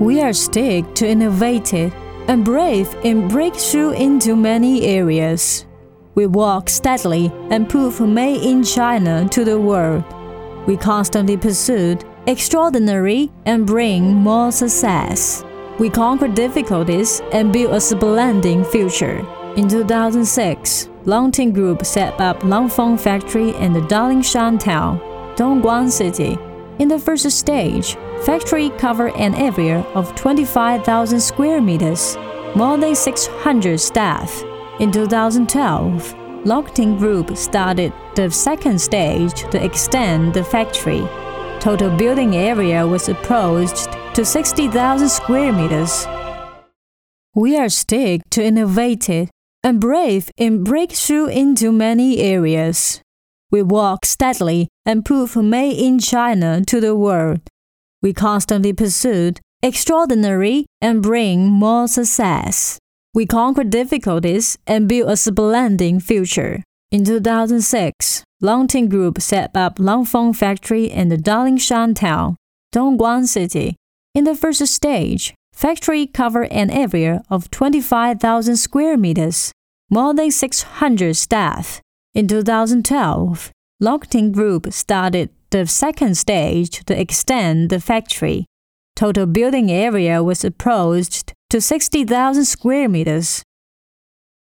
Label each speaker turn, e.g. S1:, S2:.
S1: We are stick to innovative and brave in breakthrough into many areas. We walk steadily and prove made in China to the world. We constantly pursue extraordinary and bring more success. We conquer difficulties and build a splendid future. In 2006, Longting Group set up Langfeng Factory in the Dalingshan town, Dongguan City. In the first stage, factory covered an area of 25,000 square meters, more than 600 staff. In 2012, Longting Group started the second stage to extend the factory. Total building area was approached to 60,000 square meters. We are stick to innovative and brave in breakthrough into many areas. We walk steadily and prove made in China to the world. We constantly pursue extraordinary and bring more success. We conquer difficulties and build a splendid future. In 2006, Longting Group set up Langfeng Factory in the Dalingshan town, Dongguan City. In the first stage, factory covered an area of 25,000 square meters, more than 600 staff. In 2012, Longting Group started the second stage to extend the factory. Total building area was approached to 60,000 square meters.